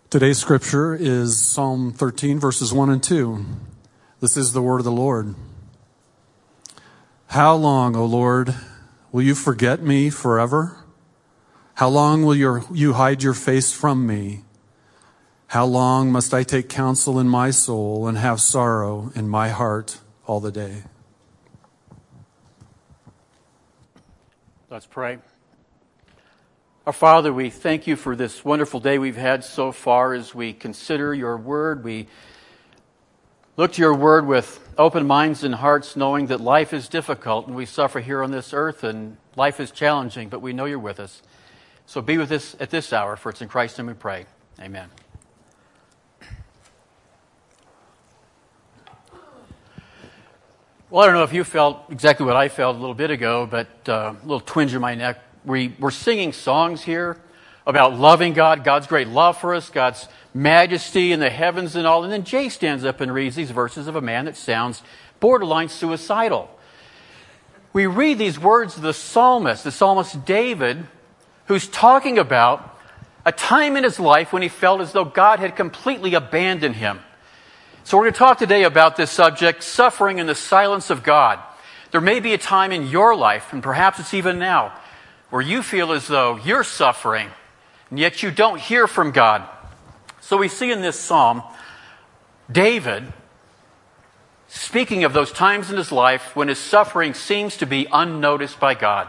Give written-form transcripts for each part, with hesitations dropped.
Today's scripture is Psalm 13, verses 1 and 2. This is the word of the Lord. How long, O Lord, will you forget me forever? How long will you hide your face from me? How long must I take counsel in my soul and have sorrow in my heart all the day? Let's pray. Our Father, we thank you for this wonderful day we've had so far as we consider your word. We look to your word with open minds and hearts, knowing that life is difficult and we suffer here on this earth and life is challenging, but we know you're with us. So be with us at this hour, for it's in Christ's name we pray. Amen. Well, I don't know if you felt exactly what I felt a little bit ago, but a little twinge in my neck. We're singing songs here about loving God, God's great love for us, God's majesty in the heavens and all. And then Jay stands up and reads these verses of a man that sounds borderline suicidal. We read these words of the psalmist David, who's talking about a time in his life when he felt as though God had completely abandoned him. So we're going to talk today about this subject, suffering in the silence of God. There may be a time in your life, and perhaps it's even now, where you feel as though you're suffering, and yet you don't hear from God. So we see in this psalm, David speaking of those times in his life when his suffering seems to be unnoticed by God.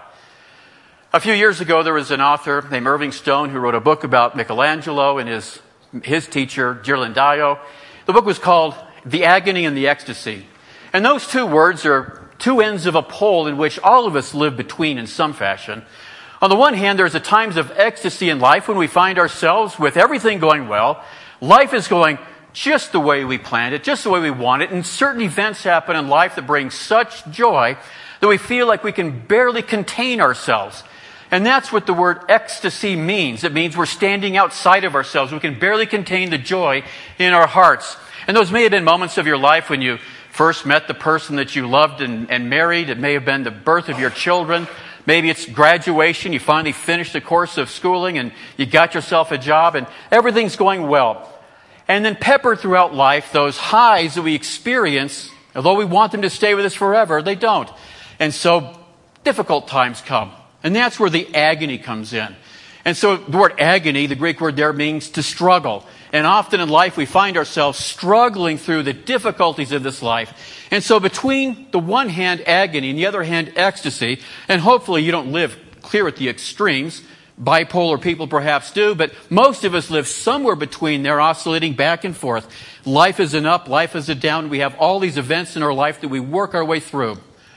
A few years ago, there was an author named Irving Stone who wrote a book about Michelangelo and his teacher, Ghirlandaio. The book was called The Agony and the Ecstasy. And those two words are two ends of a pole in which all of us live between in some fashion. On the one hand, there's the times of ecstasy in life when we find ourselves with everything going well. Life is going just the way we planned it, just the way we want it, and certain events happen in life that bring such joy that we feel like we can barely contain ourselves. And that's what the word ecstasy means. It means we're standing outside of ourselves. We can barely contain the joy in our hearts. And those may have been moments of your life when you first met the person that you loved and married. It may have been the birth of your children. Maybe it's graduation. You finally finished the course of schooling and you got yourself a job and everything's going well. And then peppered throughout life, those highs that we experience, although we want them to stay with us forever, they don't. And so difficult times come. And that's where the agony comes in. And so the word agony, the Greek word there, means to struggle. And often in life we find ourselves struggling through the difficulties of this life. And so between the one hand agony and the other hand ecstasy, and hopefully you don't live clear at the extremes, bipolar people perhaps do, but most of us live somewhere between there, oscillating back and forth. Life is an up, life is a down. We have all these events in our life that we work our way through.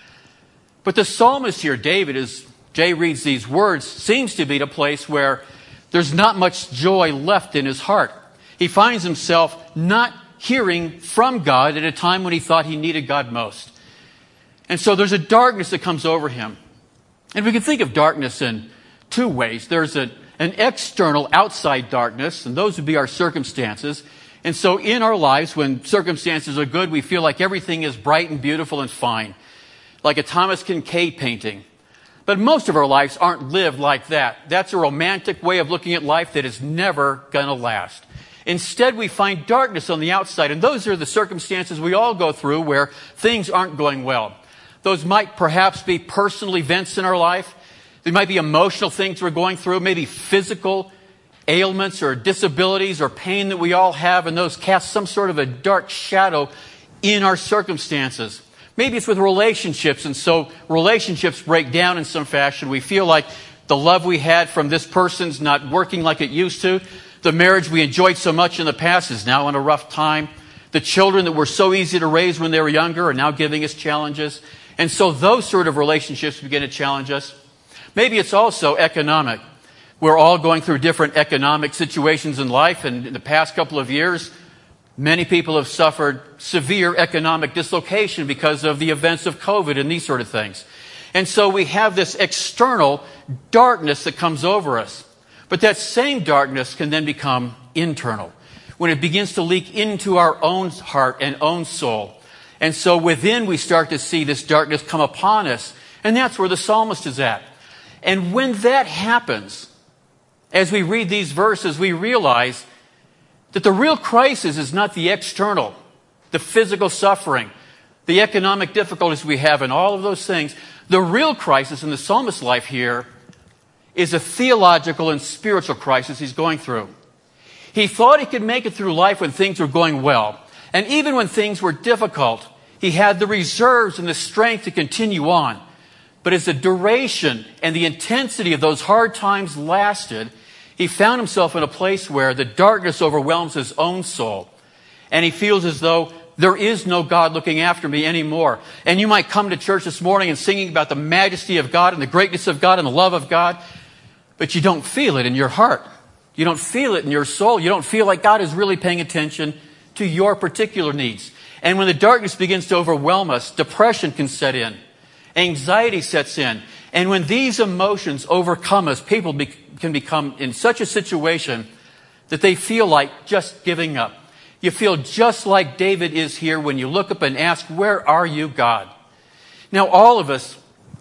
But the psalmist here, David, as Jay reads these words, seems to be at a place where there's not much joy left in his heart. He finds himself not hearing from God at a time when he thought he needed God most. And so there's a darkness that comes over him. And we can think of darkness in two ways. There's an external, outside darkness, and those would be our circumstances. And so in our lives, when circumstances are good, we feel like everything is bright and beautiful and fine. Like a Thomas Kinkade painting. But most of our lives aren't lived like that. That's a romantic way of looking at life that is never going to last. Instead, we find darkness on the outside, and those are the circumstances we all go through where things aren't going well. Those might perhaps be personal events in our life. They might be emotional things we're going through, maybe physical ailments or disabilities or pain that we all have, and those cast some sort of a dark shadow in our circumstances. Maybe it's with relationships, and so relationships break down in some fashion. We feel like the love we had from this person's not working like it used to. The marriage we enjoyed so much in the past is now in a rough time. The children that were so easy to raise when they were younger are now giving us challenges. And so those sort of relationships begin to challenge us. Maybe it's also economic. We're all going through different economic situations in life, and in the past couple of years, many people have suffered severe economic dislocation because of the events of COVID and these sort of things. And so we have this external darkness that comes over us. But that same darkness can then become internal when it begins to leak into our own heart and own soul. And so within we start to see this darkness come upon us. And that's where the psalmist is at. And when that happens, as we read these verses, we realize That the real crisis is not the external, the physical suffering, the economic difficulties we have, and all of those things. The real crisis in the psalmist's life here is a theological and spiritual crisis he's going through. He thought he could make it through life when things were going well. And even when things were difficult, he had the reserves and the strength to continue on. But as the duration and the intensity of those hard times lasted, he found himself in a place where the darkness overwhelms his own soul. And he feels as though there is no God looking after me anymore. And you might come to church this morning and singing about the majesty of God and the greatness of God and the love of God, but you don't feel it in your heart. You don't feel it in your soul. You don't feel like God is really paying attention to your particular needs. And when the darkness begins to overwhelm us, depression can set in. Anxiety sets in. And when these emotions overcome us, people can become in such a situation that they feel like just giving up. You feel just like David is here when you look up and ask, where are you, God? Now, all of us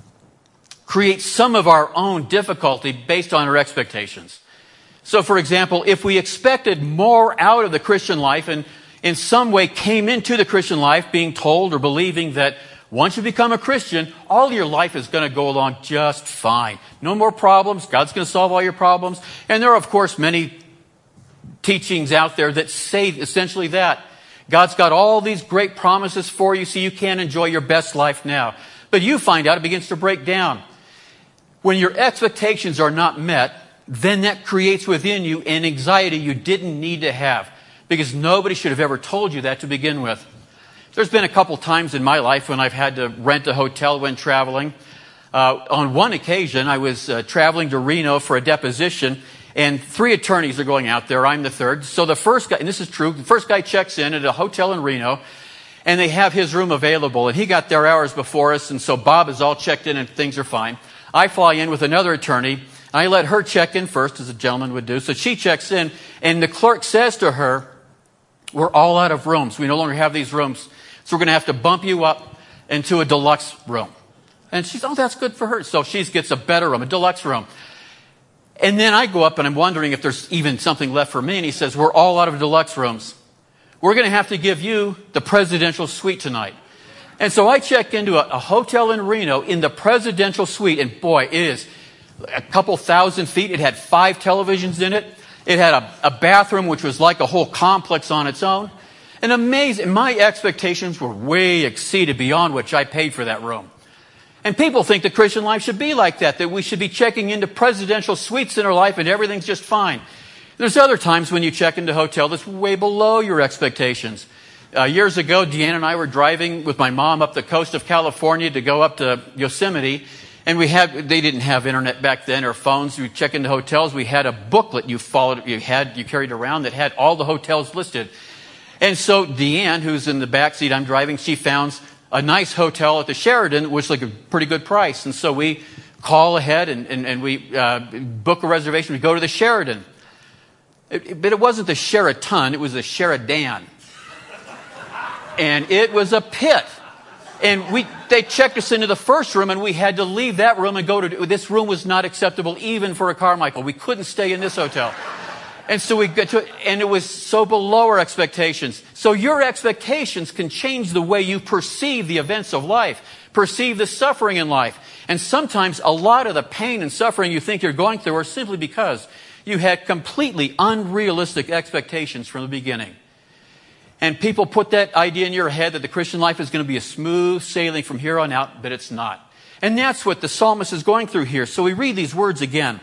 create some of our own difficulty based on our expectations. So, for example, if we expected more out of the Christian life and in some way came into the Christian life being told or believing that once you become a Christian, all your life is going to go along just fine. No more problems. God's going to solve all your problems. And there are, of course, many teachings out there that say essentially that. God's got all these great promises for you so you can enjoy your best life now. But you find out it begins to break down. When your expectations are not met, then that creates within you an anxiety you didn't need to have, because nobody should have ever told you that to begin with. There's been a couple times in my life when I've had to rent a hotel when traveling. On one occasion, I was traveling to Reno for a deposition, and 3 attorneys are going out there. I'm the third. So the first guy, and this is true, the first guy checks in at a hotel in Reno, and they have his room available. And he got there hours before us, and so Bob is all checked in and things are fine. I fly in with another attorney, and I let her check in first, as a gentleman would do. So she checks in, and the clerk says to her, we're all out of rooms. We no longer have these rooms, so we're going to have to bump you up into a deluxe room. And she's, oh, that's good for her. So she gets a better room, a deluxe room. And then I go up, and I'm wondering if there's even something left for me. And he says, we're all out of deluxe rooms. We're going to have to give you the presidential suite tonight. And so I check into a hotel in Reno in the presidential suite. And boy, it is a couple thousand feet. It had 5 televisions in it. It had a bathroom, which was like a whole complex on its own. And amazing. My expectations were way exceeded beyond which I paid for that room. And people think the Christian life should be like that we should be checking into presidential suites in our life and everything's just fine. There's other times when you check into a hotel that's way below your expectations. Years ago, Deanna and I were driving with my mom up the coast of California to go up to Yosemite. And they didn't have internet back then or phones. We check into hotels. We had a booklet you carried around that had all the hotels listed. And so Deanne, who's in the back seat, I'm driving, she found a nice hotel at the Sheraton, which was like a pretty good price. And so we call ahead and we book a reservation. We go to the Sheraton. But it wasn't the Sheraton, it was the Sheradan. And it was a pit. And they checked us into the first room, and we had to leave that room and go to, this room was not acceptable even for a Carmichael. We couldn't stay in this hotel. And so we got to it, and it was so below our expectations. So your expectations can change the way you perceive the events of life, perceive the suffering in life. And sometimes a lot of the pain and suffering you think you're going through are simply because you had completely unrealistic expectations from the beginning. And people put that idea in your head that the Christian life is going to be a smooth sailing from here on out, but it's not. And that's what the psalmist is going through here. So we read these words again.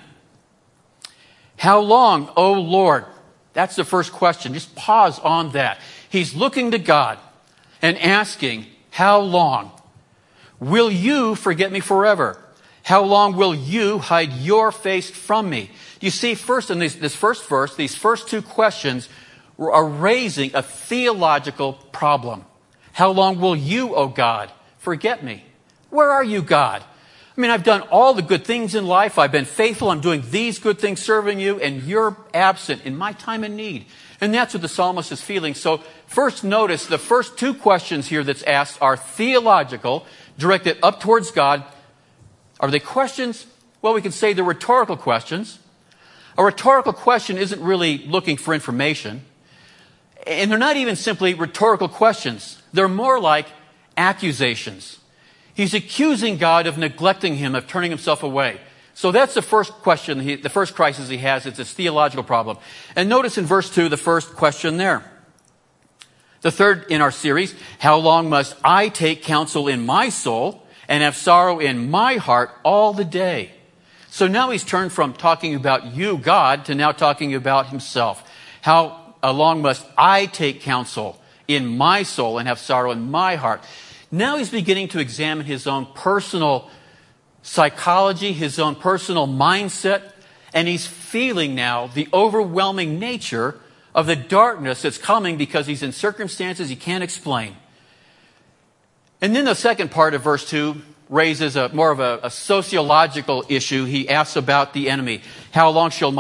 How long, O Lord? That's the first question. Just pause on that. He's looking to God and asking, how long? Will you forget me forever? How long will you hide your face from me? You see, first in this first verse, these first 2 questions are raising a theological problem. How long will you, O God, forget me? Where are you, God? I mean, I've done all the good things in life. I've been faithful. I'm doing these good things serving you, and you're absent in my time of need. And that's what the psalmist is feeling. So first notice the first 2 questions here that's asked are theological, directed up towards God. Are they questions? Well, we can say they're rhetorical questions. A rhetorical question isn't really looking for information. And they're not even simply rhetorical questions. They're more like accusations. He's accusing God of neglecting him, of turning himself away. So that's the first question, the first crisis he has. It's this theological problem. And notice in verse 2, the first question there. The third in our series, how long must I take counsel in my soul and have sorrow in my heart all the day? So now he's turned from talking about you, God, to now talking about himself. How long must I take counsel in my soul and have sorrow in my heart? Now he's beginning to examine his own personal psychology, his own personal mindset, and he's feeling now the overwhelming nature of the darkness that's coming because he's in circumstances he can't explain. And then the second part of verse 2 raises more of a sociological issue. He asks about the enemy. How long shall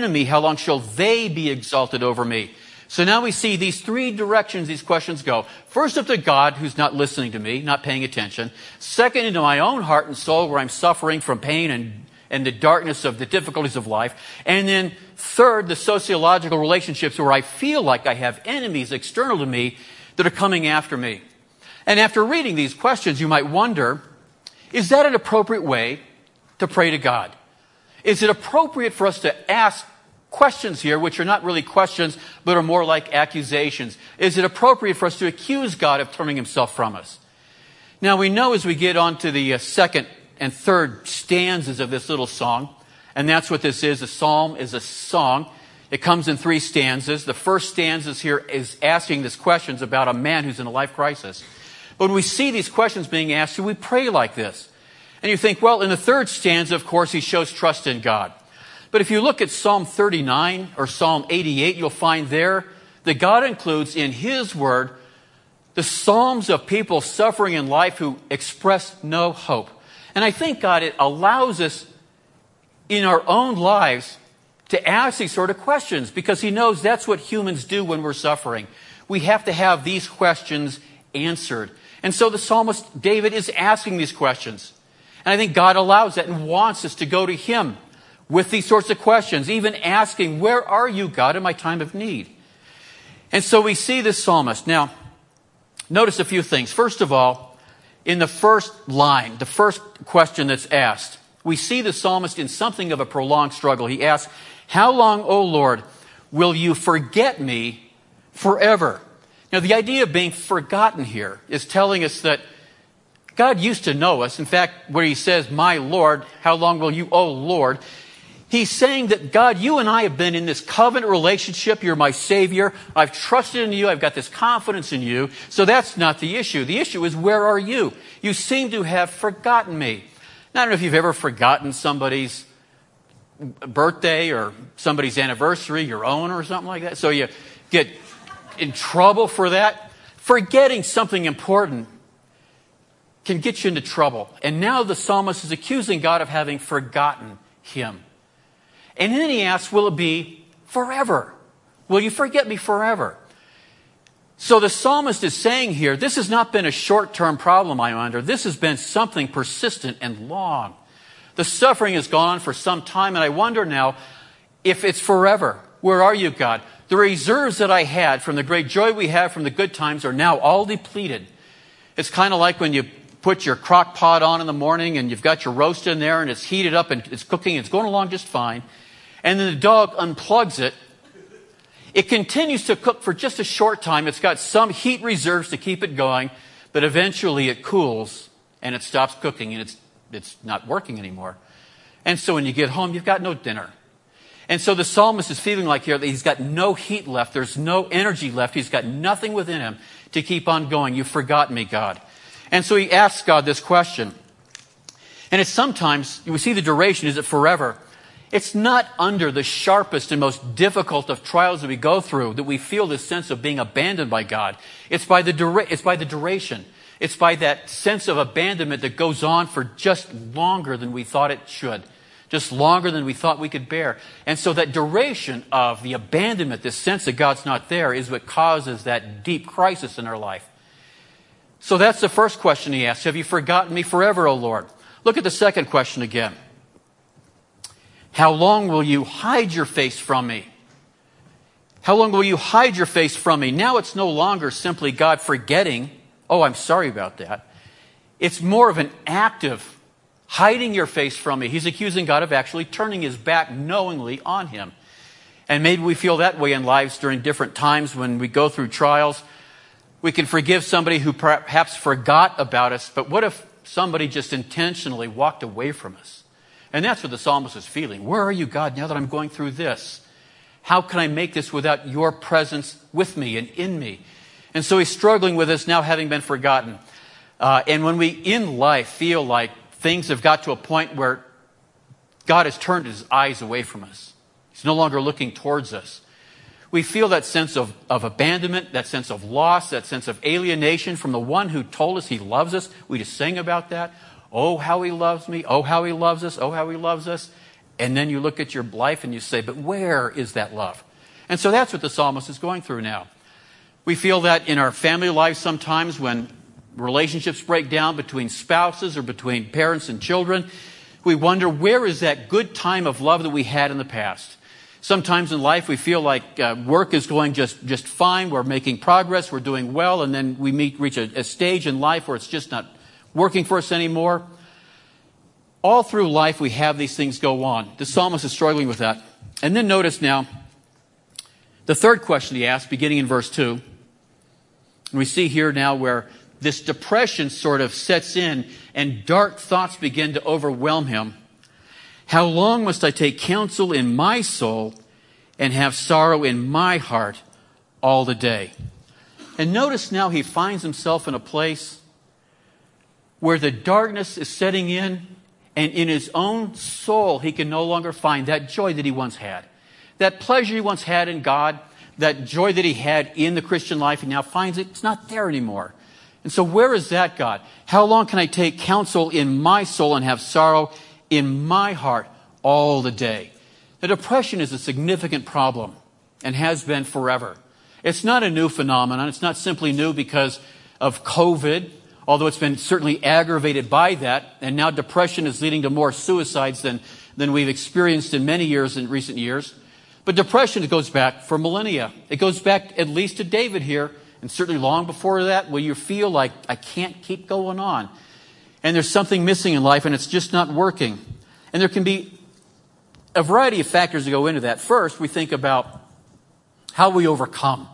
they be exalted over me? So now we see these three directions these questions go. First, up to God, who's not listening to me, not paying attention. Second, into my own heart and soul, where I'm suffering from pain and the darkness of the difficulties of life. And then third, the sociological relationships where I feel like I have enemies external to me that are coming after me. And after reading these questions, you might wonder, is that an appropriate way to pray to God? Is it appropriate for us to ask questions here, which are not really questions, but are more like accusations? Is it appropriate for us to accuse God of turning himself from us? Now, we know as we get on to the second and third stanzas of this little song, and that's what this is. A psalm is a song. It comes in 3 stanzas. The first stanzas here is asking these questions about a man who's in a life crisis. But when we see these questions being asked, should we pray like this? And you think, well, in the third stanza, of course, he shows trust in God. But if you look at Psalm 39 or Psalm 88, you'll find there that God includes in his word the psalms of people suffering in life who express no hope. And I think God, it allows us in our own lives to ask these sort of questions because he knows that's what humans do when we're suffering. We have to have these questions answered. And so the psalmist David is asking these questions. And I think God allows that and wants us to go to him with these sorts of questions, even asking, where are you, God, in my time of need? And so we see this psalmist. Now, notice a few things. First of all, in the first line, the first question that's asked, we see the psalmist in something of a prolonged struggle. He asks, how long, O Lord, will you forget me forever? Now, the idea of being forgotten here is telling us that God used to know us. In fact, where he says, my Lord, how long will you, O Lord? He's saying that, God, you and I have been in this covenant relationship. You're my Savior. I've trusted in you. I've got this confidence in you. So that's not the issue. The issue is, where are you? You seem to have forgotten me. Now, I don't know if you've ever forgotten somebody's birthday or somebody's anniversary, your own or something like that. So you get in trouble for that. Forgetting something important can get you into trouble. And now the psalmist is accusing God of having forgotten him. And then he asks, will it be forever? Will you forget me forever? So the psalmist is saying here, this has not been a short-term problem I'm under. This has been something persistent and long. The suffering has gone on for some time, and I wonder now if it's forever. Where are you, God? The reserves that I had from the great joy we have from the good times are now all depleted. It's kind of like when you put your crock pot on in the morning and you've got your roast in there and it's heated up and it's cooking, it's going along just fine. And then the dog unplugs it. It continues to cook for just a short time. It's got some heat reserves to keep it going, but eventually it cools and it stops cooking and it's not working anymore. And so when you get home, you've got no dinner. And so the psalmist is feeling like here that he's got no heat left. There's no energy left. He's got nothing within him to keep on going. You've forgotten me, God. And so he asks God this question. And it's sometimes, we see the duration, is it forever? It's not under the sharpest and most difficult of trials that we go through that we feel this sense of being abandoned by God. It's by the duration. It's by that sense of abandonment that goes on for just longer than we thought it should. Just longer than we thought we could bear. And so that duration of the abandonment, this sense that God's not there, is what causes that deep crisis in our life. So that's the first question he asks. Have you forgotten me forever, O Lord? Look at the second question again. How long will you hide your face from me? How long will you hide your face from me? Now it's no longer simply God forgetting, oh, I'm sorry about that. It's more of an active hiding your face from me. He's accusing God of actually turning his back knowingly on him. And maybe we feel that way in lives during different times when we go through trials. We can forgive somebody who perhaps forgot about us, but what if somebody just intentionally walked away from us? And that's what the psalmist is feeling. Where are you, God, now that I'm going through this? How can I make this without your presence with me and in me? And so he's struggling with this now having been forgotten. And when we in life feel like things have got to a point where God has turned his eyes away from us, he's no longer looking towards us, we feel that sense of abandonment, that sense of loss, that sense of alienation from the one who told us he loves us. We just sing about that. Oh, how he loves me. Oh, how he loves us. Oh, how he loves us. And then you look at your life and you say, but where is that love? And so that's what the psalmist is going through now. We feel that in our family lives sometimes when relationships break down between spouses or between parents and children. We wonder, where is that good time of love that we had in the past? Sometimes in life we feel like work is going just fine. We're making progress. We're doing well. And then we reach a stage in life where it's just not working for us anymore. All through life we have these things go on. The psalmist is struggling with that. And then notice now the third question he asks, beginning in verse 2. And we see here now where this depression sort of sets in and dark thoughts begin to overwhelm him. How long must I take counsel in my soul and have sorrow in my heart all the day? And notice now he finds himself in a place where the darkness is setting in, and in his own soul he can no longer find that joy that he once had. That pleasure he once had in God, that joy that he had in the Christian life, he now finds it's not there anymore. And so where is that, God? How long can I take counsel in my soul and have sorrow in my heart all the day? The depression is a significant problem and has been forever. It's not a new phenomenon. It's not simply new because of COVID, although it's been certainly aggravated by that. And now depression is leading to more suicides than we've experienced in many years in recent years. But depression, it goes back for millennia. It goes back at least to David here, and certainly long before that, where you feel like, I can't keep going on. And there's something missing in life, and it's just not working. And there can be a variety of factors that go into that. First, we think about how we overcome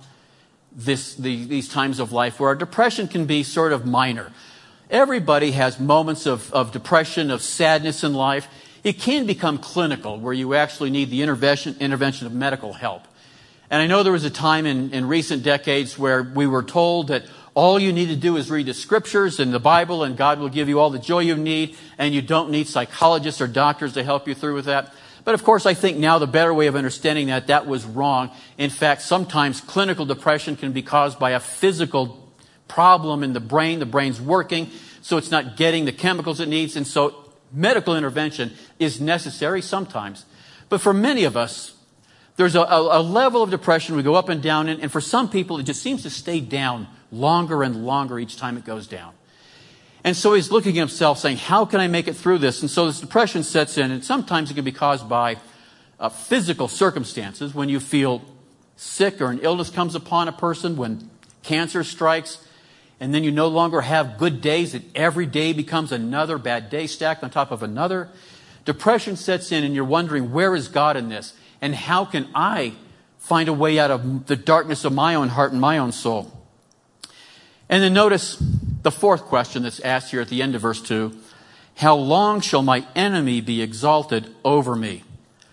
these times of life where our depression can be sort of minor. Everybody has moments of depression, of sadness in life. It can become clinical, where you actually need the intervention of medical help. And I know there was a time in recent decades where we were told that all you need to do is read the scriptures and the Bible and God will give you all the joy you need, and you don't need psychologists or doctors to help you through with that. But of course, I think now the better way of understanding that was wrong. In fact, sometimes clinical depression can be caused by a physical problem in the brain. The brain's working, so it's not getting the chemicals it needs. And so medical intervention is necessary sometimes. But for many of us, there's a level of depression we go up and down in, and for some people it just seems to stay down longer and longer each time it goes down. And so he's looking at himself saying, how can I make it through this? And so this depression sets in, and sometimes it can be caused by physical circumstances, when you feel sick or an illness comes upon a person, when cancer strikes, and then you no longer have good days, that every day becomes another bad day stacked on top of another. Depression sets in and you're wondering, where is God in this? And how can I find a way out of the darkness of my own heart and my own soul? And then notice the fourth question that's asked here at the end of verse 2. How long shall my enemy be exalted over me?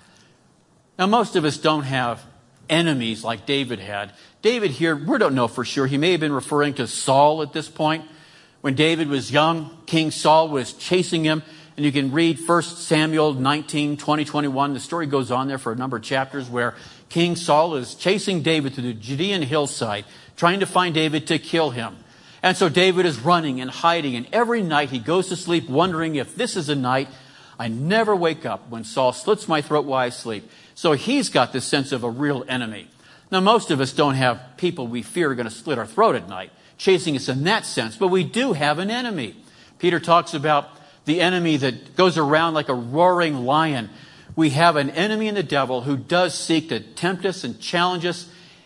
Now, most of us don't have enemies like David had. David here, we don't know for sure. He may have been referring to Saul at this point. When David was young, King Saul was chasing him. And you can read 1 Samuel 19, 20, 21. The story goes on there for a number of chapters where King Saul is chasing David to the Judean hillside, trying to find David to kill him. And so David is running and hiding. And every night he goes to sleep wondering, if this is a night I never wake up when Saul slits my throat while I sleep. So he's got this sense of a real enemy. Now, most of us don't have people we fear are going to slit our throat at night, chasing us in that sense. But we do have an enemy. Peter talks about the enemy that goes around like a roaring lion. We have an enemy in the devil who does seek to tempt us and challenge us.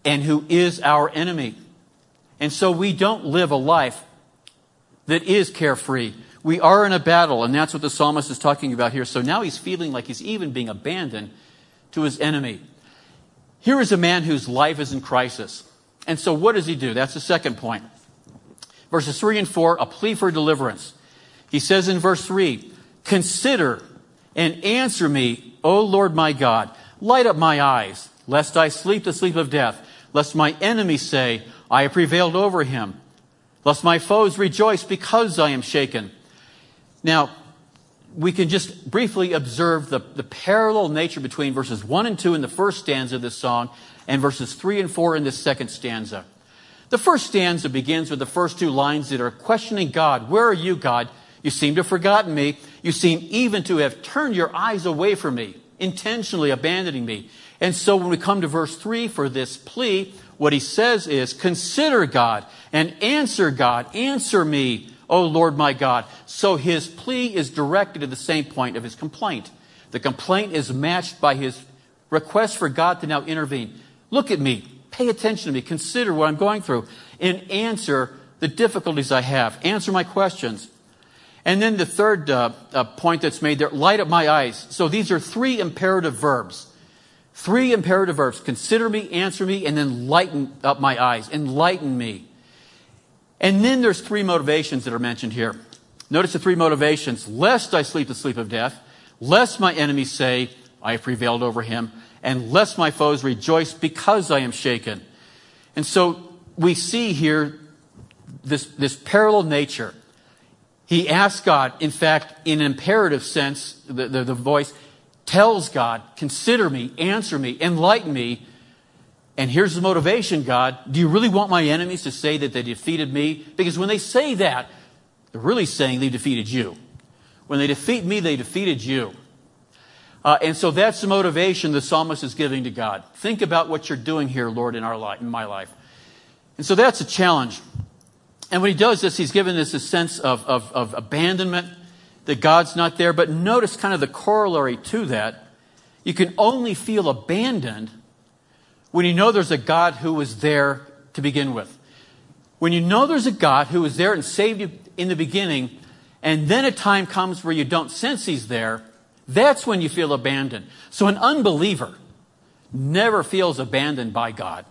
and who is our enemy. And so we don't live a life that is carefree. We are in a battle, and that's what the psalmist is talking about here. So now he's feeling like he's even being abandoned to his enemy. Here is a man whose life is in crisis. And so what does he do? That's the second point. Verses 3 and 4, a plea for deliverance. He says in verse 3, "Consider and answer me, O Lord my God. Light up my eyes, lest I sleep the sleep of death, lest my enemies say, I have prevailed over him, lest my foes rejoice because I am shaken." Now, we can just briefly observe the parallel nature between verses 1 and 2 in the first stanza of this song and verses 3 and 4 in this second stanza. The first stanza begins with the first two lines that are questioning God. Where are you, God? You seem to have forgotten me. You seem even to have turned your eyes away from me, intentionally abandoning me. And so when we come to verse 3 for this plea, what he says is, "Consider God and answer God. Answer me, O Lord my God." So his plea is directed to the same point of his complaint. The complaint is matched by his request for God to now intervene. Look at me. Pay attention to me. Consider what I'm going through. And answer the difficulties I have. Answer my questions. And then the third point that's made there, light up my eyes. So these are three imperative verbs. Three imperative verbs. Consider me, answer me, and then lighten up my eyes. Enlighten me. And then there's three motivations that are mentioned here. Notice the three motivations. Lest I sleep the sleep of death. Lest my enemies say, I have prevailed over him. And lest my foes rejoice because I am shaken. And so we see here this parallel nature. He asks God, in fact, in an imperative sense, the voice tells God, consider me, answer me, enlighten me. And here's the motivation, God. Do you really want my enemies to say that they defeated me? Because when they say that, they're really saying they defeated you. When they defeat me, they defeated you. And so that's the motivation the psalmist is giving to God. Think about what you're doing here, Lord, in my life. And so that's a challenge. And when he does this, he's given us a sense of abandonment, that God's not there. But notice kind of the corollary to that. You can only feel abandoned when you know there's a God who was there to begin with. When you know there's a God who was there and saved you in the beginning, and then a time comes where you don't sense he's there, that's when you feel abandoned. So an unbeliever never feels abandoned by God.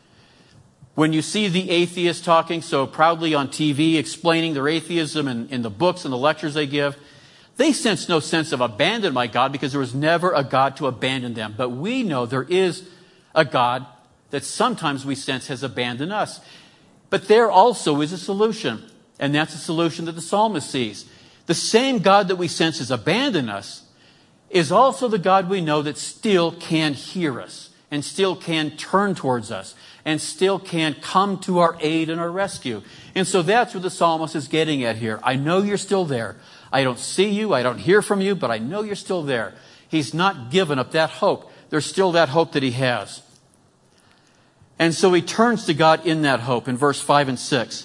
When you see the atheists talking so proudly on TV, explaining their atheism in the books and the lectures they give, they sense no sense of abandoned by God because there was never a God to abandon them. But we know there is a God that sometimes we sense has abandoned us. But there also is a solution, and that's a solution that the psalmist sees. The same God that we sense has abandoned us is also the God we know that still can hear us and still can turn towards us and still can come to our aid and our rescue. And so that's what the psalmist is getting at here. I know you're still there. I don't see you. I don't hear from you, but I know you're still there. He's not given up that hope. There's still that hope that he has. And so he turns to God in that hope in verse 5 and 6.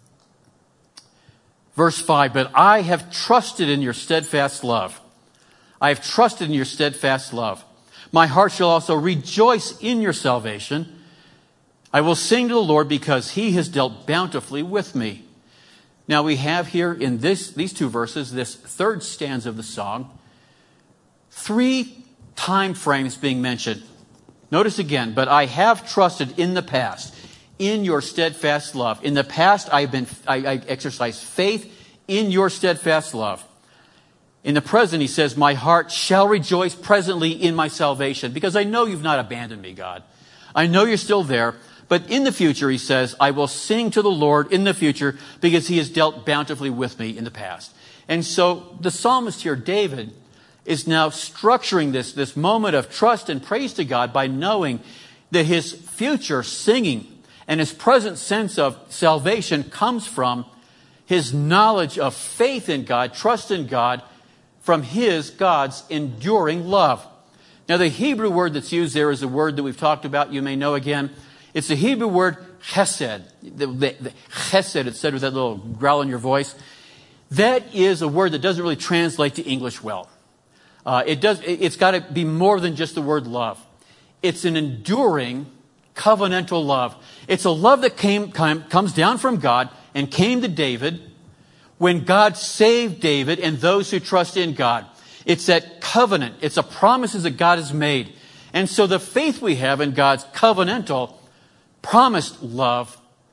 Verse 5, "But I have trusted in your steadfast love. I have trusted in your steadfast love. My heart shall also rejoice in your salvation. I will sing to the Lord because he has dealt bountifully with me." Now we have here in these two verses, this third stanza of the song, three time frames being mentioned. Notice again, "But I have trusted in the past, in your steadfast love." In the past, I exercised faith in your steadfast love. In the present, he says, "My heart shall rejoice presently in my salvation," because I know you've not abandoned me, God. I know you're still there. But in the future, he says, "I will sing to the Lord in the future because he has dealt bountifully with me in the past." And so the psalmist here, David, is now structuring this moment of trust and praise to God by knowing that his future singing and his present sense of salvation comes from his knowledge of faith in God, trust in God, from God's enduring love. Now, the Hebrew word that's used there is a word that we've talked about. You may know again. It's the Hebrew word chesed. The chesed, it's said with that little growl in your voice. That is a word that doesn't really translate to English well. It's got to be more than just the word love. It's an enduring covenantal love. It's a love that comes down from God and came to David when God saved David and those who trust in God. It's that covenant. It's a promises that God has made. And so the faith we have in God's covenantal, promised love,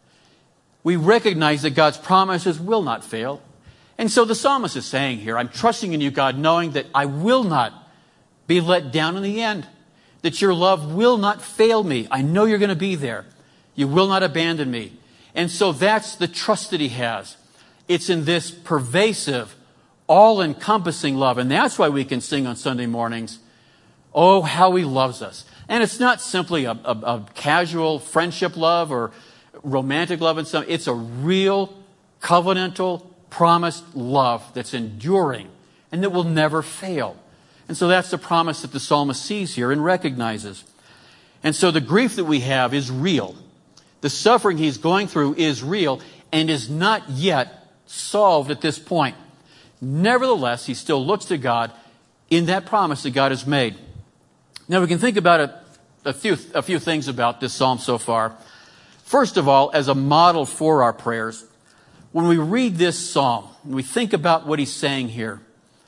we recognize that God's promises will not fail. And so the psalmist is saying here, I'm trusting in you, God, knowing that I will not be let down in the end, that your love will not fail me. I know you're going to be there. You will not abandon me. And so that's the trust that he has. It's in this pervasive, all-encompassing love. And that's why we can sing on Sunday mornings, oh, how he loves us. And it's not simply a casual friendship love or romantic love. It's a real, covenantal, promised love that's enduring and that will never fail. And so that's the promise that the psalmist sees here and recognizes. And so the grief that we have is real. The suffering he's going through is real and is not yet solved at this point. Nevertheless, he still looks to God in that promise that God has made. Now we can think about a few things about this psalm so far. First of all, as a model for our prayers, when we read this psalm and we think about what he's saying here,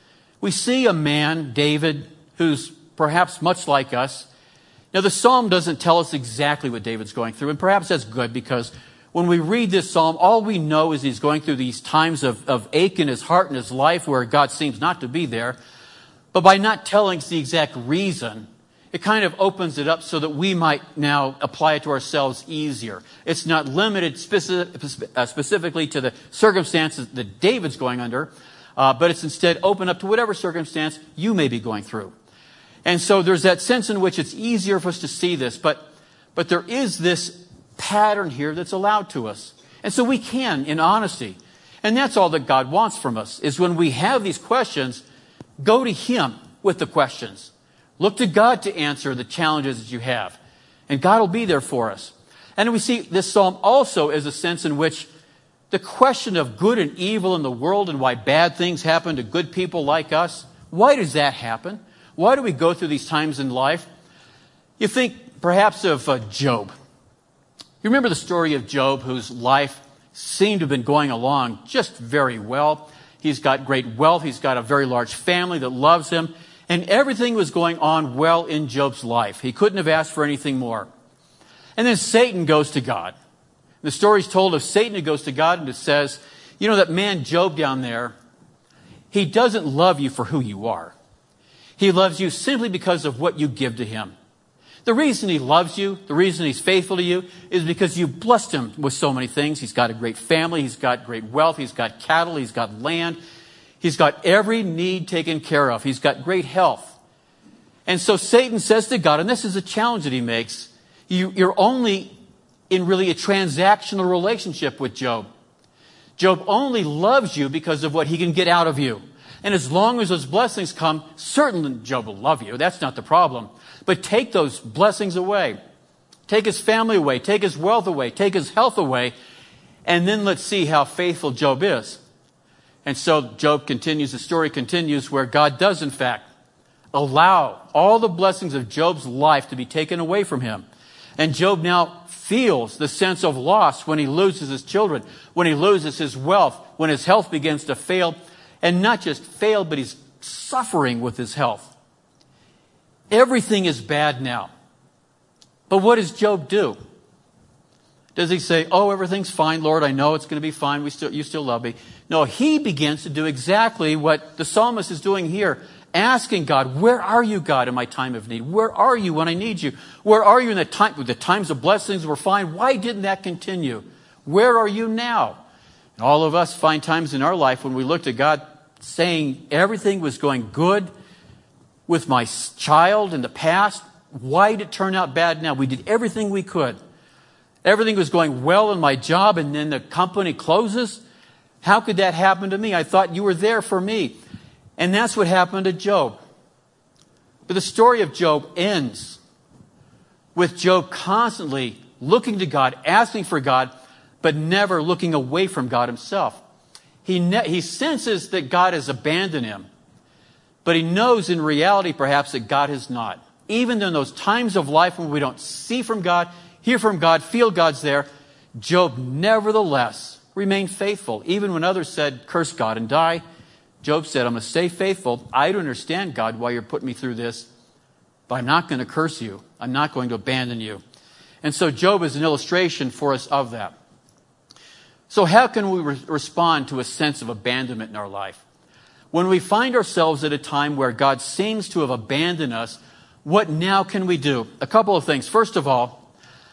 we see a man, David, who's perhaps much like us. Now the psalm doesn't tell us exactly what David's going through, and perhaps that's good because when we read this psalm, all we know is he's going through these times of ache in his heart and his life where God seems not to be there. But by not telling us the exact reason, it kind of opens it up so that we might now apply it to ourselves easier. It's not limited specifically to the circumstances that David's going under, but it's instead open up to whatever circumstance you may be going through. And so there's that sense in which it's easier for us to see this, but there is this pattern here that's allowed to us. And so we can, in honesty, and that's all that God wants from us, is when we have these questions, go to him with the questions. Look to God to answer the challenges that you have. And God will be there for us. And we see this psalm also as a sense in which the question of good and evil in the world and why bad things happen to good people like us, why does that happen? Why do we go through these times in life? You think perhaps of Job. You remember the story of Job, whose life seemed to have been going along just very well. He's got great wealth. He's got a very large family that loves him. And everything was going on well in Job's life. He couldn't have asked for anything more. And then Satan goes to God. The story's told of Satan who goes to God and it says, you know, that man Job down there, he doesn't love you for who you are. He loves you simply because of what you give to him. The reason he loves you, the reason he's faithful to you, is because you blessed him with so many things. He's got a great family. He's got great wealth. He's got cattle. He's got land. He's got every need taken care of. He's got great health. And so Satan says to God, and this is a challenge that he makes, you're only in really a transactional relationship with Job. Job only loves you because of what he can get out of you. And as long as those blessings come, certainly Job will love you. That's not the problem. But take those blessings away. Take his family away. Take his wealth away. Take his health away. And then let's see how faithful Job is. And so Job continues, the story continues, where God does in fact allow all the blessings of Job's life to be taken away from him. And Job now feels the sense of loss when he loses his children, when he loses his wealth, when his health begins to fail. And not just fail, but he's suffering with his health. Everything is bad now. But what does Job do? Does he say, oh, everything's fine, Lord, I know it's going to be fine, you still love me? No, he begins to do exactly what the psalmist is doing here, asking God, where are you, God, in my time of need? Where are you when I need you? Where are you in the times of blessings were fine? Why didn't that continue? Where are you now? And all of us find times in our life when we look to God saying everything was going good with my child in the past. Why did it turn out bad now? We did everything we could. Everything was going well in my job and then the company closes. How could that happen to me? I thought you were there for me. And that's what happened to Job. But the story of Job ends with Job constantly looking to God, asking for God, but never looking away from God himself. He senses that God has abandoned him, but he knows in reality perhaps that God has not. Even in those times of life when we don't see from God, hear from God, feel God's there. Job nevertheless remained faithful. Even when others said, curse God and die, Job said, I'm going to stay faithful. I don't understand, God, why you're putting me through this, but I'm not going to curse you. I'm not going to abandon you. And so Job is an illustration for us of that. So how can we respond to a sense of abandonment in our life? When we find ourselves at a time where God seems to have abandoned us, what now can we do? A couple of things. First of all,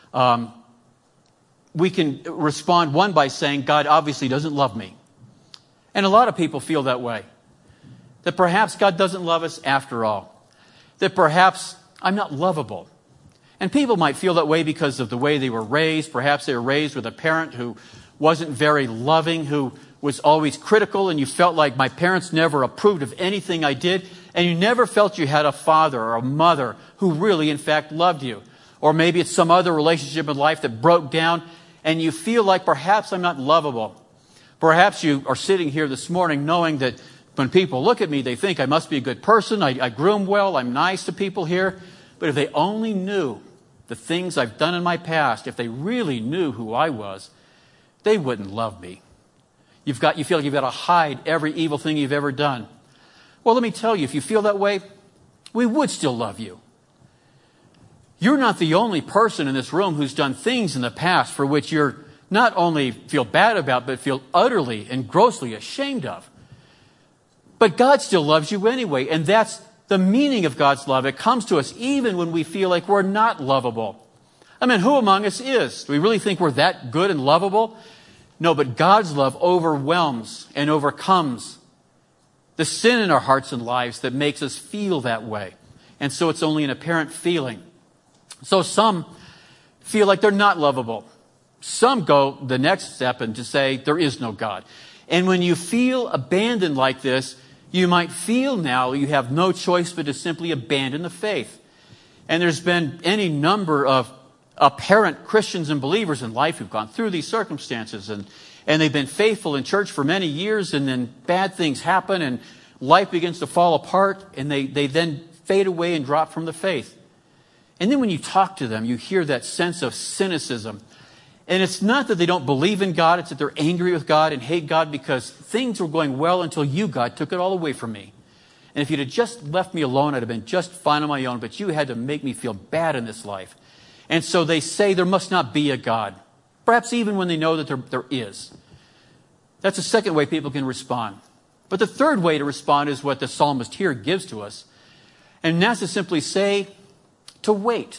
we can respond, one, by saying, God obviously doesn't love me. And a lot of people feel that way. That perhaps God doesn't love us after all. That perhaps I'm not lovable. And people might feel that way because of the way they were raised. Perhaps they were raised with a parent who wasn't very loving, who was always critical, and you felt like my parents never approved of anything I did, and you never felt you had a father or a mother who really, in fact, loved you. Or maybe it's some other relationship in life that broke down, and you feel like perhaps I'm not lovable. Perhaps you are sitting here this morning knowing that when people look at me, they think I must be a good person, I groom well, I'm nice to people here. But if they only knew the things I've done in my past, if they really knew who I was, they wouldn't love me. You feel like you've got to hide every evil thing you've ever done. Well, let me tell you, if you feel that way, we would still love you. You're not the only person in this room who's done things in the past for which you're not only feel bad about, but feel utterly and grossly ashamed of. But God still loves you anyway, and that's the meaning of God's love. It comes to us even when we feel like we're not lovable. I mean, who among us is? Do we really think we're that good and lovable? No, but God's love overwhelms and overcomes the sin in our hearts and lives that makes us feel that way. And so it's only an apparent feeling. So some feel like they're not lovable. Some go the next step and to say there is no God. And when you feel abandoned like this, you might feel now you have no choice but to simply abandon the faith. And there's been any number of apparent Christians and believers in life who've gone through these circumstances and they've been faithful in church for many years, and then bad things happen and life begins to fall apart, and they then fade away and drop from the faith. And then when you talk to them, you hear that sense of cynicism. And it's not that they don't believe in God, it's that they're angry with God and hate God because things were going well until you, God, took it all away from me. And if you'd have just left me alone, I'd have been just fine on my own, but you had to make me feel bad in this life. And so they say there must not be a God, perhaps even when they know that there is. That's the second way people can respond. But the third way to respond is what the psalmist here gives to us. And that's to simply say, to wait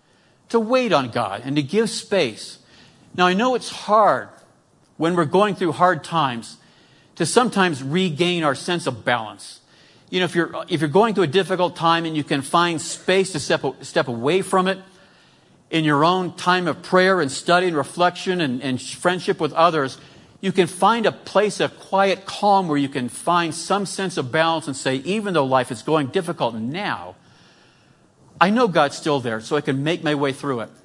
on God and to give space. Now, I know it's hard when we're going through hard times to sometimes regain our sense of balance. You know, if you're going through a difficult time and you can find space to step away from it in your own time of prayer and study and reflection and friendship with others, you can find a place of quiet calm where you can find some sense of balance and say, even though life is going difficult now, I know God's still there, so I can make my way through it.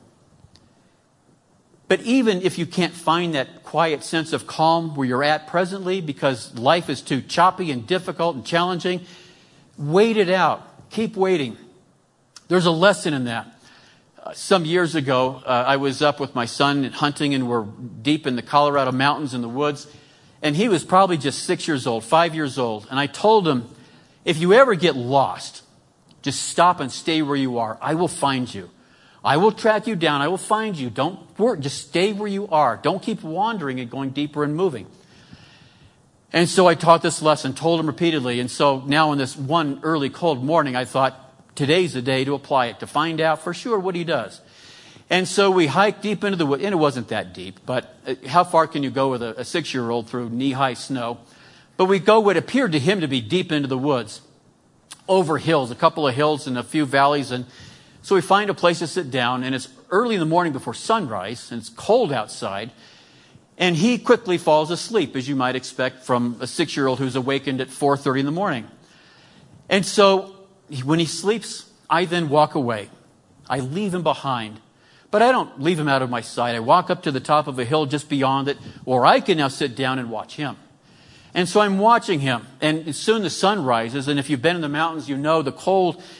But even if you can't find that quiet sense of calm where you're at presently because life is too choppy and difficult and challenging, wait it out. Keep waiting. There's a lesson in that. Some years ago, I was up with my son hunting, and we're deep in the Colorado mountains in the woods. And he was probably just 6 years old, 5 years old. And I told him, if you ever get lost, just stop and stay where you are. I will find you. I will track you down. I will find you. Don't work. Just stay where you are. Don't keep wandering and going deeper and moving. And so I taught this lesson, told him repeatedly. And so now on this one early cold morning, I thought, today's the day to apply it, to find out for sure what he does. And so we hiked deep into the woods, and it wasn't that deep, but how far can you go with a 6-year-old through knee-high snow? But we go what appeared to him to be deep into the woods, over hills, a couple of hills and a few valleys. And so we find a place to sit down, and it's early in the morning before sunrise, and it's cold outside. And he quickly falls asleep, as you might expect from a 6-year-old who's awakened at 4:30 in the morning. And so when he sleeps, I then walk away. I leave him behind. But I don't leave him out of my sight. I walk up to the top of a hill just beyond it, or I can now sit down and watch him. And so I'm watching him. And soon the sun rises. And if you've been in the mountains, you know the cold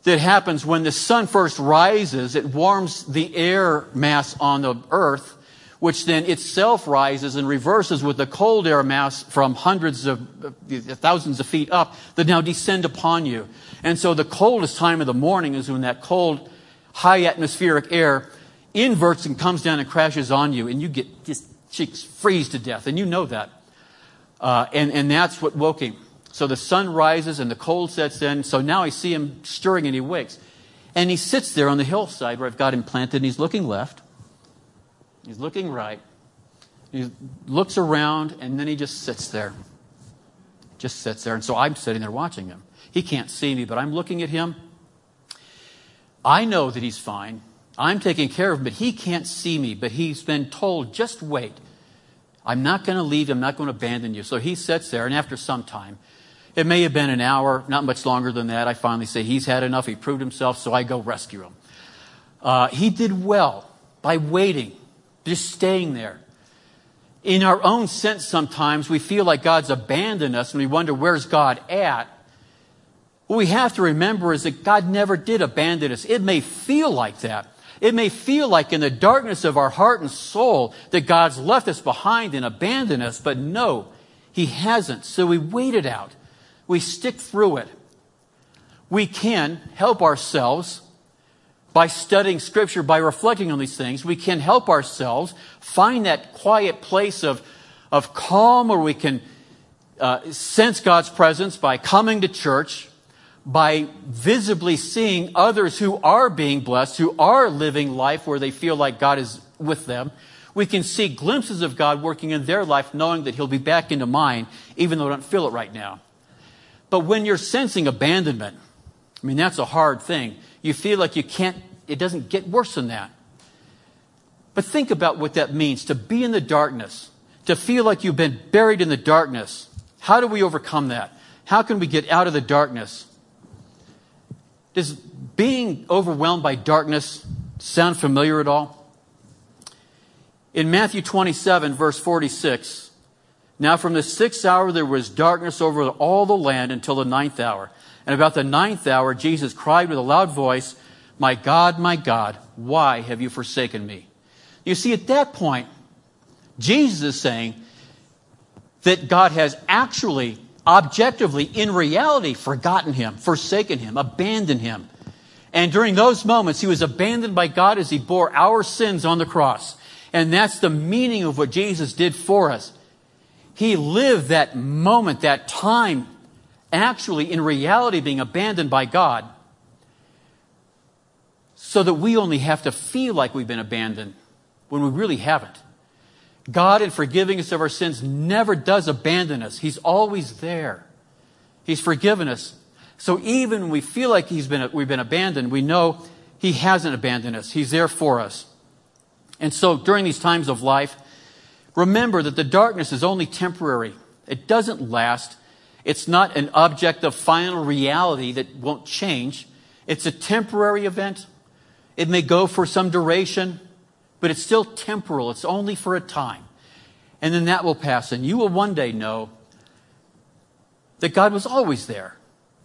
that happens when the sun first rises. It warms the air mass on the earth, which then itself rises and reverses with the cold air mass from hundreds of thousands of feet up that now descend upon you. And so the coldest time of the morning is when that cold, high atmospheric air inverts and comes down and crashes on you, and you get just cheeks freeze to death, and you know that. And that's what woke him. So the sun rises and the cold sets in. So now I see him stirring and he wakes. And he sits there on the hillside where I've got him planted, and he's looking left. He's looking right. He looks around, and then he just sits there. Just sits there. And so I'm sitting there watching him. He can't see me, but I'm looking at him. I know that he's fine. I'm taking care of him, but he can't see me. But he's been told, just wait. I'm not going to leave. I'm not going to abandon you. So he sits there, and after some time, it may have been an hour, not much longer than that, I finally say he's had enough. He proved himself, so I go rescue him. He did well by waiting, just staying there. In our own sense, sometimes we feel like God's abandoned us, and we wonder, where's God at? What we have to remember is that God never did abandon us. It may feel like that. It may feel like in the darkness of our heart and soul that God's left us behind and abandoned us, but no, He hasn't. So we wait it out. We stick through it. We can help ourselves by studying Scripture, by reflecting on these things. We can help ourselves find that quiet place of calm where we can sense God's presence by coming to church, by visibly seeing others who are being blessed, who are living life where they feel like God is with them. We can see glimpses of God working in their life, knowing that He'll be back into mine, even though I don't feel it right now. But when you're sensing abandonment, I mean, that's a hard thing. You feel like you can't, it doesn't get worse than that. But think about what that means, to be in the darkness, to feel like you've been buried in the darkness. How do we overcome that? How can we get out of the darkness? Does being overwhelmed by darkness sound familiar at all? In Matthew 27, verse 46, now from the 6th hour there was darkness over all the land until the 9th hour. And about the 9th hour, Jesus cried with a loud voice, my God, why have you forsaken me? You see, at that point, Jesus is saying that God has actually, objectively, in reality, forgotten him, forsaken him, abandoned him. And during those moments, he was abandoned by God as he bore our sins on the cross. And that's the meaning of what Jesus did for us. He lived that moment, that time, actually in reality being abandoned by God, so that we only have to feel like we've been abandoned when we really haven't. God, in forgiving us of our sins, never does abandon us. He's always there. He's forgiven us. So even when we feel like we've been abandoned, we know He hasn't abandoned us. He's there for us. And so during these times of life, remember that the darkness is only temporary. It doesn't last. It's not an object of final reality that won't change. It's a temporary event. It may go for some duration, but it's still temporal. It's only for a time. And then that will pass, and you will one day know that God was always there.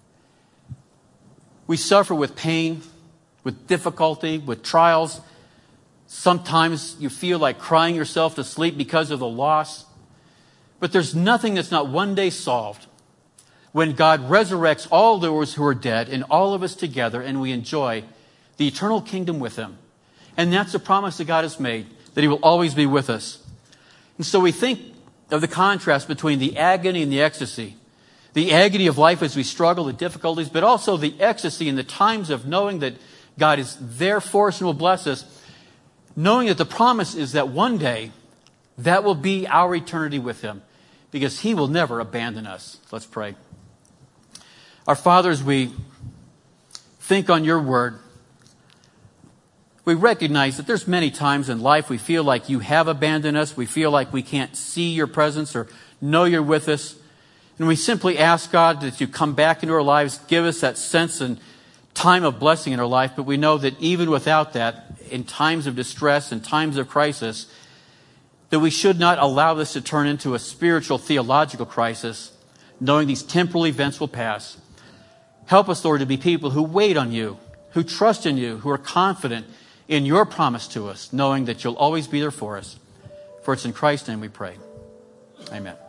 We suffer with pain, with difficulty, with trials. Sometimes you feel like crying yourself to sleep because of the loss. But there's nothing that's not one day solved when God resurrects all those who are dead and all of us together, and we enjoy the eternal kingdom with Him. And that's the promise that God has made, that He will always be with us. And so we think of the contrast between the agony and the ecstasy. The agony of life as we struggle, the difficulties, but also the ecstasy in the times of knowing that God is there for us and will bless us. Knowing that the promise is that one day that will be our eternity with Him, because He will never abandon us. Let's pray. Our Father, as we think on Your word, we recognize that there's many times in life we feel like You have abandoned us. We feel like we can't see Your presence or know You're with us. And we simply ask, God, that You come back into our lives, give us that sense and time of blessing in our life. But we know that even without that, in times of distress and times of crisis, that we should not allow this to turn into a spiritual, theological crisis, knowing these temporal events will pass. Help us, Lord, to be people who wait on you, who trust in you, who are confident in your promise to us, knowing that you'll always be there for us. For it's in Christ's name we pray. Amen.